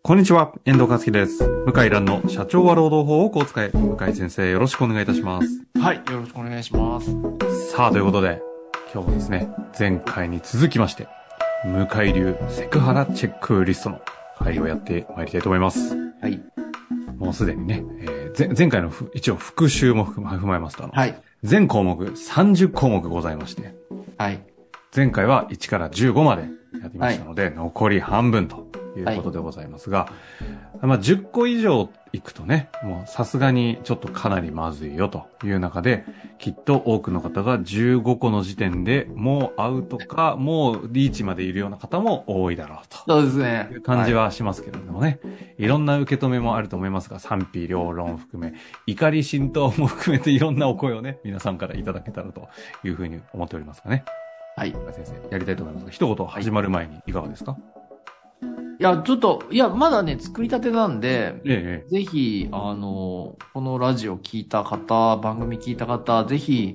こんにちは、遠藤和樹です。向井蘭の社長は労働法をこう使え。向井先生、よろしくお願いいたします。 はい、よろしくお願いします。 さあ、ということで、今日もですね、前回に続きまして、向井流セクハラチェックリストの会をやってまいりたいと思います。 はい。 もうすでにね、前回の一応復習も踏まえますと、 はい。 全項目30項目ございまして、 はい。 前回は1から15までやってみましたので、はい、残り半分ということでございますが、はい、まあ10個以上いくとね、もうさすがにちょっとかなりまずいよという中で、きっと多くの方が15個の時点でもうアウトか、もうリーチまでいるような方も多いだろうと。 そうですね。 いう感じはしますけれどもね、はい、いろんな受け止めもあると思いますが、賛否両論を含め、怒り浸透も含めていろんなお声をね、皆さんからいただけたらというふうに思っておりますがね。 はい。 先生、やりたいと思いますが、一言始まる前にいかがですか？ いや、ちょっと、まだね、作りたてなんで、ぜひ、このラジオ聞いた方、番組聞いた方、ぜひ、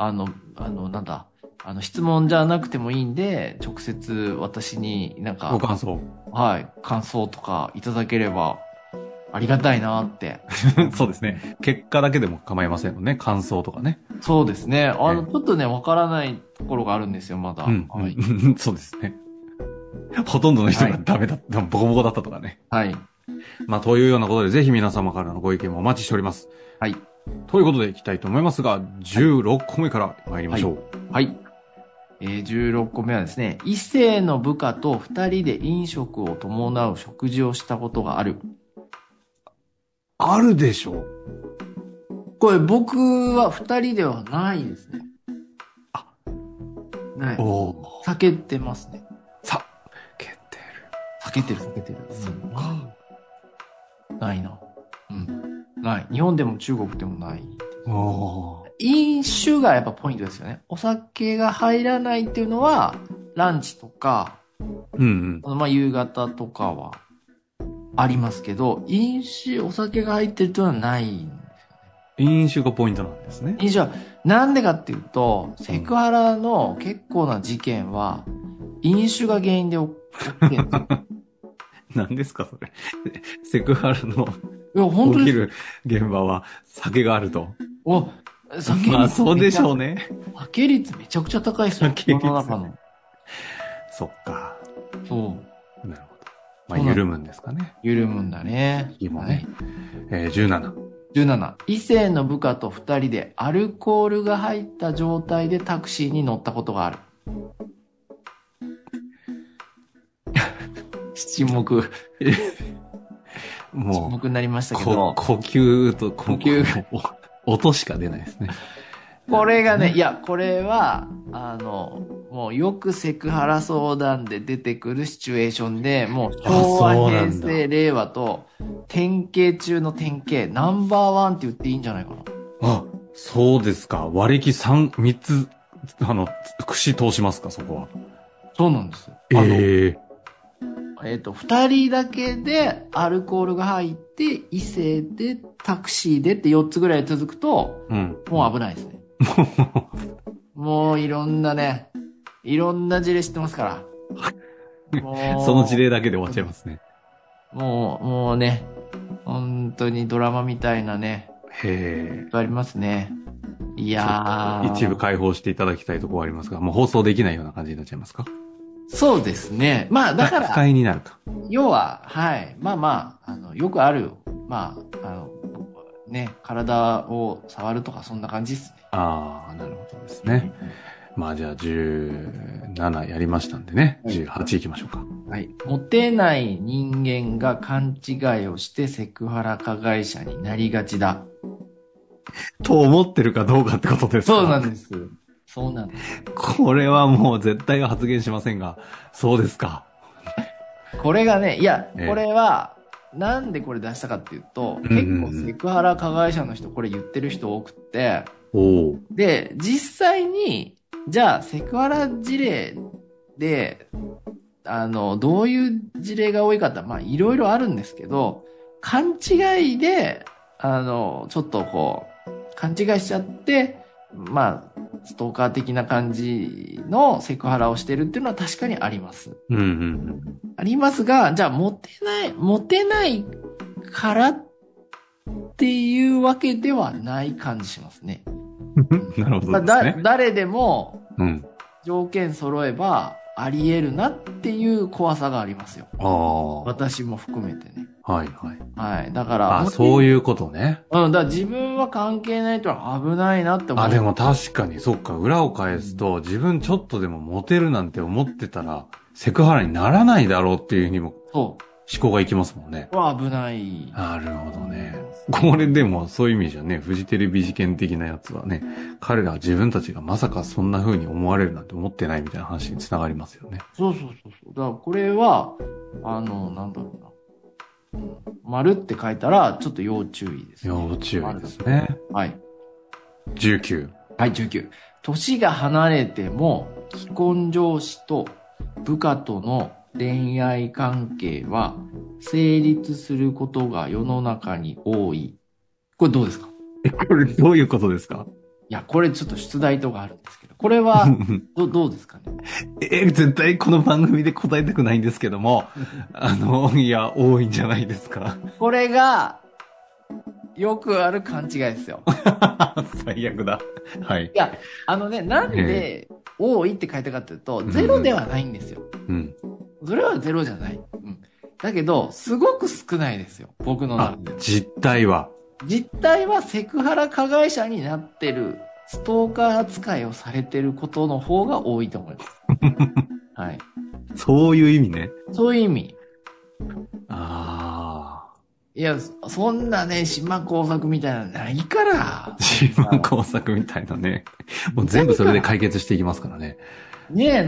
質問じゃなくてもいいんで、直接私になんか、 ご感想。 はい、感想とかいただければ、ありがたいなって。 そうですね。結果だけでも構いませんもんね。感想とかね。 そうですね。ちょっとね、わからないところがあるんですよ、まだ。はい、 そうですね。ほとんどの人がダメだった、ボコボコだったとかね。 はい。 まあ、というようなことで、ぜひ皆様からのご意見もお待ちしております。 はい。 ということで、いきたいと思いますが、16個目から参りましょう。 はい。16個目はですね、異性の部下と2人で飲食を伴う食事をしたことがある。 あるでしょう。 これ僕は2人ではないですね。 あ、 ない。避けてますね。避けてる。ないな。うん。ない。日本でも中国でもない。飲酒がやっぱポイントですよね。お酒が入らないっていうのは、ランチとか、まあ夕方とかはありますけど、お酒が入ってるっていうのはないんですよね。 飲酒がポイントなんですね。 飲酒は、なんでかっていうと、セクハラの結構な事件は、飲酒が原因で起きてるんですよ。 何ですかそれ。セクハラの起きる現場は酒があると。 酒率。 まあそうでしょうね。 酒率めちゃくちゃ高いですよ。 酒率。そっか。 そう。 なるほど。まあ緩むんですかね。 緩むんだね。 今ね。17。 異性の部下と2人でアルコールが入った状態でタクシーに乗ったことがある。七目。 もう。 七目になりましたけど。 呼吸音しか出ないですね。 これがね、これは、もうよくセクハラ相談で出てくるシチュエーションで、もう昭和、平成、令和と、典型中の典型、ナンバーワンって言っていいんじゃないかな。 あ、そうですか。割り3つ、串通しますか、そこは。 そうなんですよ。2人だけでアルコールが入って、異性でタクシーでって4つぐらい続くと、もう危ないですね。もういろんな事例知ってますから。 その事例だけで終わっちゃいますね。 もうね、本当にドラマみたいなね、ありますね。いやー。 一部解放していただきたいところはありますが、もう放送できないような感じになっちゃいますか？ そうですね。まあ、だから。 不快になるか。 要は、はい。よくある、体を触るとかそんな感じですね。 ああ、なるほどですね。まあじゃあ17やりましたんでね。18いきましょうか。 はい。モテない人間が勘違いをしてセクハラ加害者になりがちだ。 と思ってるかどうかってことですか？ そうなんです。そうなんです。 これはもう絶対は発言しませんが、そうですか。 これがね、これは、なんでこれ出したかっていうと、結構セクハラ加害者の人、これ言ってる人多くって、で、実際に、じゃあ、セクハラ事例で、どういう事例が多いかって、まあ、いろいろあるんですけど、勘違いで、ちょっとこう、勘違いしちゃって、まあ、 ストーカー的な感じのセクハラをしてるっていうのは確かにあります。ありますが、じゃあモテないからっていうわけではない感じしますね。 なるほどですね。 誰でも、条件揃えばあり得るなっていう怖さがありますよ。私も含めてね。 はい。 だから。 そういうことね。 だから自分は関係ないと危ないなって思う。 でも確かに、そっか、裏を返すと、自分ちょっとでもモテるなんて思ってたら、セクハラにならないだろうっていうふうにも、思考がいきますもんね。 危ない。 なるほどね。これでも、そういう意味じゃね、フジテレビ事件的なやつはね、彼らは自分たちがまさかそんな風に思われるなんて思ってないみたいな話につながりますよね。 そう。だからこれは、なんだろうな。丸って書いたら、ちょっと要注意ですね。 要注意ですね。 はい。 19。 はい、19。年が離れても、既婚上司と部下との恋愛関係は成立することが世の中に多い。これどうですか？ これどういうことですか？ いや、これちょっと出題とかあるんですけど、これは、どうですかね？ 絶対この番組で答えたくないんですけども、いや、多いんじゃないですか。 これが、よくある勘違いですよ。 最悪だ。はい。 いや、なんで、多いって書いたかというと、ゼロではないんですよ。それはゼロじゃない。だけど、すごく少ないですよ。僕の中で。 実態はセクハラ加害者になってる、ストーカー扱いをされてることの方が多いと思います。はい。 そういう意味ね。 そういう意味。いや、そんなね、島工作みたいなのないから。 島工作みたいなね。もう全部それで解決していきますからね。 ねえ、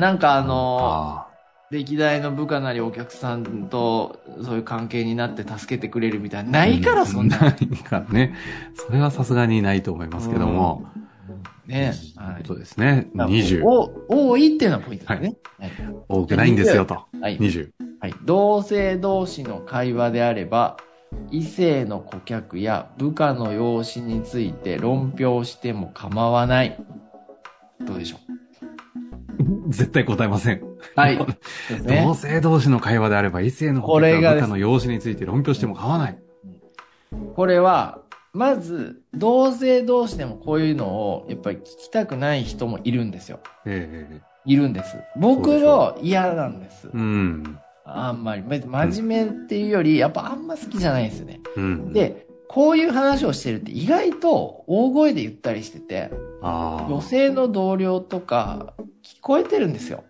歴代の部下なりお客さんとそういう関係になって助けてくれるみたいな。ないから、そんな。 ないからね。それはさすがにないと思いますけども。 ねえ。はい。そうですね。20。 多いっていうのはポイントですね。 多くないんですよと。20。 はい。同性同士の会話であれば、異性の顧客や部下の容姿について論評しても構わない。どうでしょう？ 絶対答えません。 はい。 同性同士の会話であれば、異性の顧客や部下の容姿について論評しても構わない。 これは、まず、同性同士でもこういうのを、やっぱり聞きたくない人もいるんですよ。いるんです。僕も嫌なんです。あんまり。真面目っていうより、やっぱあんま好きじゃないんですよね。で、こういう話をしてるって意外と大声で言ったりしてて、女性の同僚とか聞こえてるんですよ。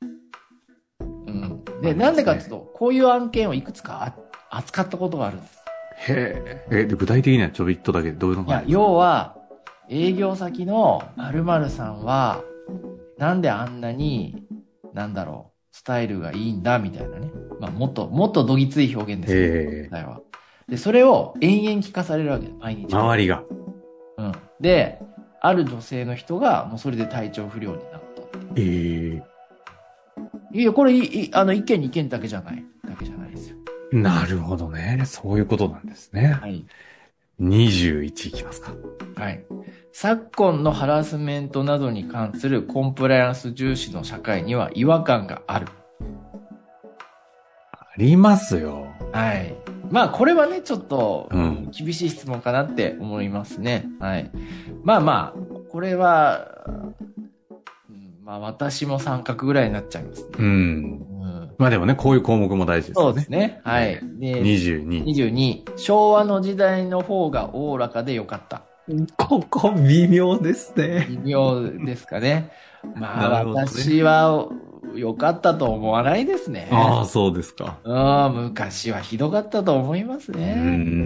で、なんでかっていうと、こういう案件をいくつか扱ったことがあるんです。 で、具体的にはちょびっとだけどういうのか。 要は、営業先の〇〇さんは、なんであんなに、スタイルがいいんだ、みたいなね。もっとどぎつい表現ですけど、は。で、それを延々聞かされるわけです、毎日。 周りが。 で、ある女性の人が、もうそれで体調不良になったって。いや、これ、一件二件だけじゃないですよ。 なるほどね。そういうことなんですね。 はい。 21いきますか。 はい。昨今のハラスメントなどに関するコンプライアンス重視の社会には違和感がある。 ありますよ。 はい。これはね、ちょっと、厳しい質問かなって思いますね。はい。これは、私も三角ぐらいになっちゃいますね。 でもね、こういう項目も大事ですね。 そうですね。はい。で、22。昭和の時代の方がおおらかでよかった。 ここ微妙ですね。 微妙ですかね。私は良かったと思わないですね。 そうですか。 昔はひどかったと思いますね。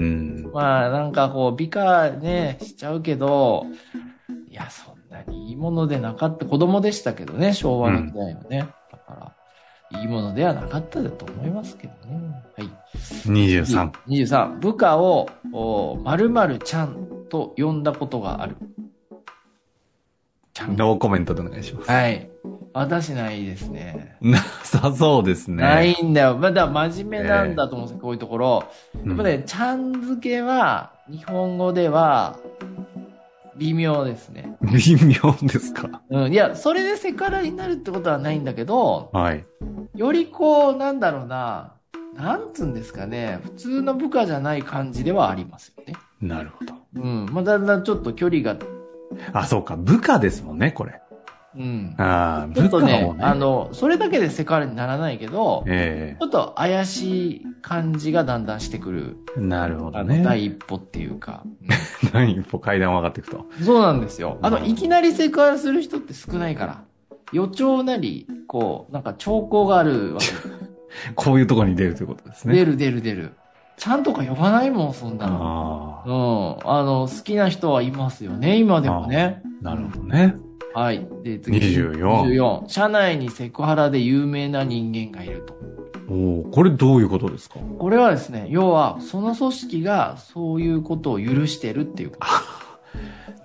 美化ね、しちゃうけど、いや、そんなにいいものでなかった。子供でしたけどね、昭和の時代はね。だから、いいものではなかっただと思いますけどね。はい。23。部下を、〇〇ちゃんと呼んだことがある。 ノーコメントでお願いします。 はい。私ないですね。 なさそうですね。 ないんだよ。だから真面目なんだと思うんですよ、こういうところ。やっぱね、ちゃん付けは、日本語では、微妙ですね。 微妙ですか？ うん。いや、それでセクハラになるってことはないんだけど、 はい。 よりこう、なんだろうな、なんつうんですかね、普通の部下じゃない感じではありますよね。 なるほど。 うん。まあ、だんだんちょっと距離が、 あ、そうか。部下ですもんね、これ。 うん。 ああ、 ちょっとね、 部下もね。 それだけでセクハラにならないけど、 えちょっと怪しい感じがだんだんしてくる。 え、なるほどね。 第一歩っていうか。 第一歩階段を上がっていくと。 そうなんですよ。いきなりセクハラする人って少ないから。予兆なり、こう、なんか兆候があるわけ。 こういうところに出るということですね。 出る。ちゃんとか呼ばないもん、そんなの。好きな人はいますよね、今でもね。 なるほどね。 はい。で、次。 24。 社内にセクハラで有名な人間がいると。 これどういうことですか？ これはですね、要は、その組織がそういうことを許してるっていうこと。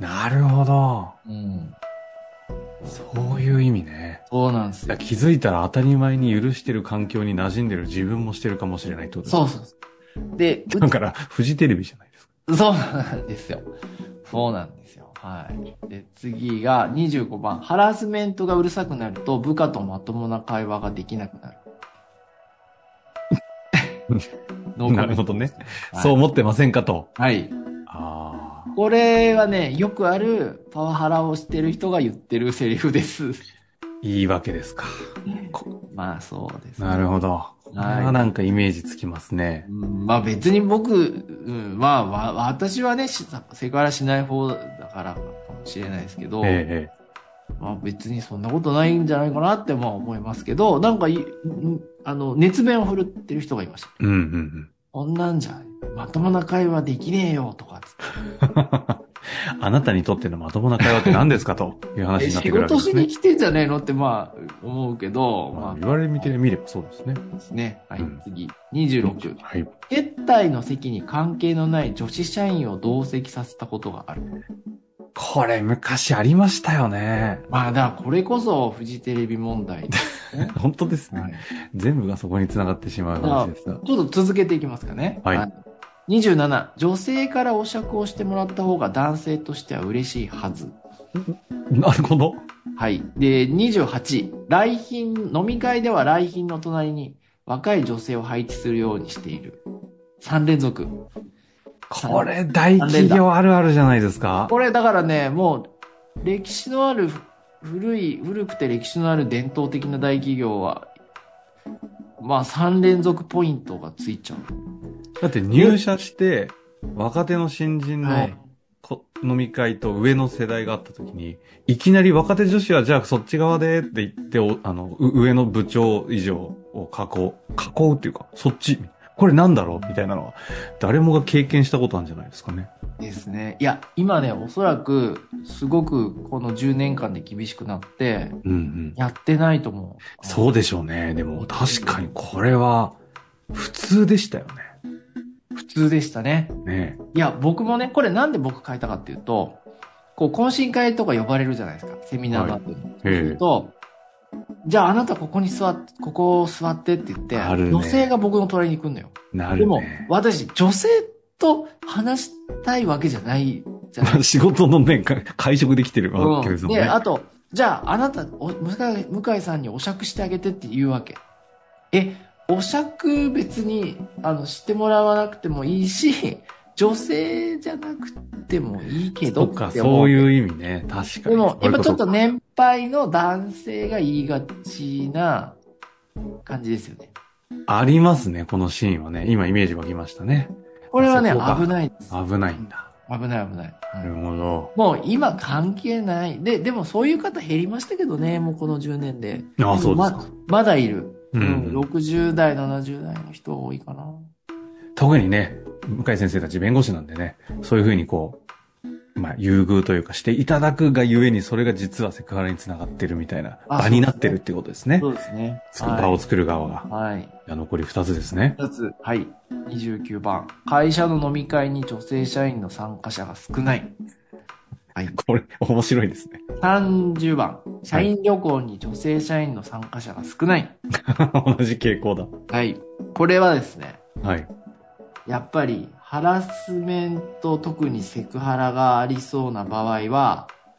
なるほど。 うん。 そういう意味ね。 そうなんですよ。 気づいたら当たり前に許してる環境に馴染んでる自分もしてるかもしれないってことですか？ そう。で、 だから、フジテレビじゃないですか。 そうなんですよ。そうなんですよ。はい。で、次が25番。ハラスメントがうるさくなると部下とまともな会話ができなくなる。 なるほどね。そう思ってませんかと。 はい。これはね、よくあるパワハラをしてる人が言ってるセリフです。 いいわけですか。 まあそうですね。なるほど。これはなんかイメージつきますね。 まあ別に僕、私はね、セクハラしない方だからかもしれないですけど、まあ別にそんなことないんじゃないかなって思いますけど、なんか熱弁を振るってる人がいました。こんなんじゃ、まともな会話できねえよとかつって。 あなたにとってのまともな会話って何ですかという話になってくるわけですね。 仕事しに来てんじゃねえのって思うけど、 言われてみればそうですね。 ですね。はい、次。26。はい。接待の席に関係のない女子社員を同席させたことがある。 これ昔ありましたよね。 だからこれこそフジテレビ問題、 ね。本当ですね、はい。全部がそこに繋がってしまう話ですが。 ちょっと続けていきますかね。はい。27、女性からお酌をしてもらった方が男性としては嬉しいはず。 なるほど。 はい。で、28、飲み会では来賓の隣に若い女性を配置するようにしている。3連続。 これ大企業あるあるじゃないですか。 これだからね、もう、歴史のある、古くて歴史のある伝統的な大企業は、3連続ポイントがついちゃう。 だって入社して、若手の新人の飲み会と上の世代があった時に、いきなり若手女子はじゃあそっち側でって言って、上の部長以上を囲うっていうか、そっち、これなんだろうみたいなのは、誰もが経験したことあるんじゃないですかね。 ですね。いや、今ね、おそらく、すごくこの10年間で厳しくなって、やってないと思う。そうでしょうね。でも確かにこれは、普通でしたよね。 普通でしたね。ね。いや、僕もね、これなんで僕書いたかっていうと、懇親会とか呼ばれるじゃないですか。セミナーの後に。そうすると、じゃああなたここ座ってって言って、女性が僕の隣に来るのよ。 なるね。 でも、私、女性と話したいわけじゃないじゃない。 仕事の面から会食できてるわけですもんね。 で、あと、じゃああなた、向井さんにお酌してあげてって言うわけ。お酌別に、してもらわなくてもいいし、女性じゃなくてもいいけどって思う。 そういう意味ね。確かに。 でも、やっぱちょっと年配の男性が言いがちな感じですよね。 ありますね、このシーンはね。今イメージ湧きましたね。 これはね、危ないです。 危ないんだ。 危ない。 なるほど。 もう今関係ない。でもそういう方減りましたけどね、もうこの10年で。 ああ、そうですか。 まだいる。60代、70代の人多いかな。 特にね、向井先生たち弁護士なんでね、そういうふうに優遇というかしていただくがゆえに、それが実はセクハラにつながってるみたいな場になってるってことですね。 そうですね。 場を作る側が。 はい。 残り2つですね。 2つ。はい。29番。会社の飲み会に女性社員の参加者が少ない。はい。 これ、面白いですね。 30番。社員旅行に女性社員の参加者が少ない。 同じ傾向だ。 はい。これはですね。 はい。 やっぱり、ハラスメント、特にセクハラがありそうな場合は、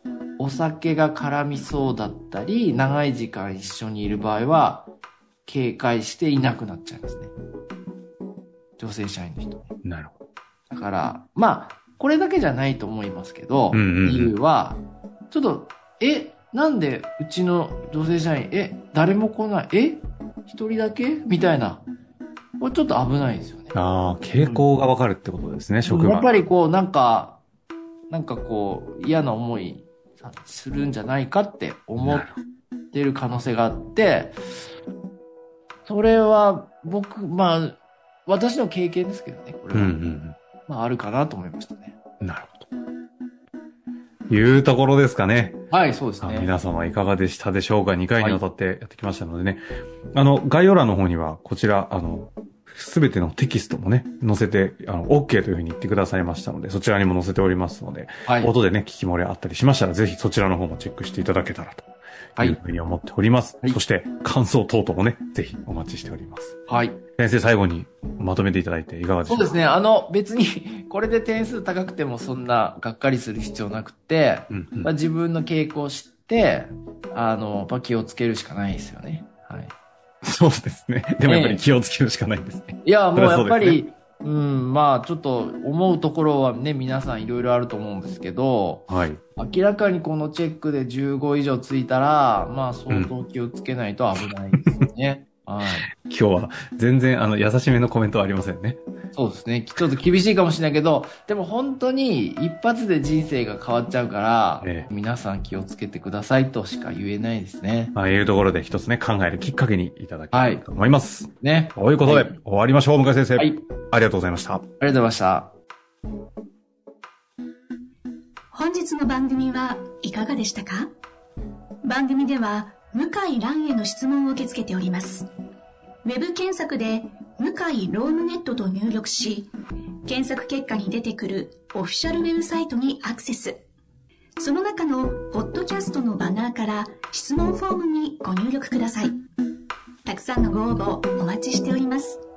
お酒が絡みそうだったり、長い時間一緒にいる場合は、警戒していなくなっちゃいますね。女性社員の人。 なるほど。 だから、まあ、これだけじゃないと思いますけど、理由は、ちょっと、なんでうちの女性社員、誰も来ない、一人だけみたいな。これちょっと危ないですよね。 ああ、傾向がわかるってことですね、職場。 やっぱりこう、なんかこう、嫌な思いするんじゃないかって思ってる可能性があって、それはまあ、私の経験ですけどね、これは。まあ、あるかなと思いましたね。 なるほど。いうところですかね。 はい、そうですね。 皆様いかがでしたでしょうか。2回にわたってやってきましたのでね。概要欄の方には、こちら、すべてのテキストもね、載せて、OK というふうに言ってくださいましたので、そちらにも載せておりますので、音でね、聞き漏れあったりしましたら、ぜひそちらの方もチェックしていただけたらと。いうふうに思っております。そして、感想等々もね、ぜひお待ちしております。はい。先生、最後にまとめていただいていかがでしょうか。 そうですね。別に、これで点数高くてもそんな、がっかりする必要なくて、自分の傾向を知って、気をつけるしかないですよね。はい。 そうですね。でもやっぱり気をつけるしかないですね。 いや、もうやっぱり、まあちょっと思うところはね、皆さんいろいろあると思うんですけど、はい。明らかにこのチェックで15以上ついたら、まあ相当気をつけないと危ないですよね。はい。 今日は全然優しめのコメントはありませんね。 そうですね。ちょっと厳しいかもしれないけど、でも本当に一発で人生が変わっちゃうから、皆さん気をつけてくださいとしか言えないですね。 まあ、いうところで一つね、考えるきっかけにいただきたいと思います。 ね。 ということで、終わりましょう、向井先生。はい。ありがとうございました。 ありがとうございました。 本日の番組はいかがでしたか？番組では、向井蘭への質問を受け付けております。ウェブ検索で向井ロームネットと入力し、検索結果に出てくるオフィシャルウェブサイトにアクセス。その中のポッドキャストのバナーから質問フォームにご入力ください。たくさんのご応募お待ちしております。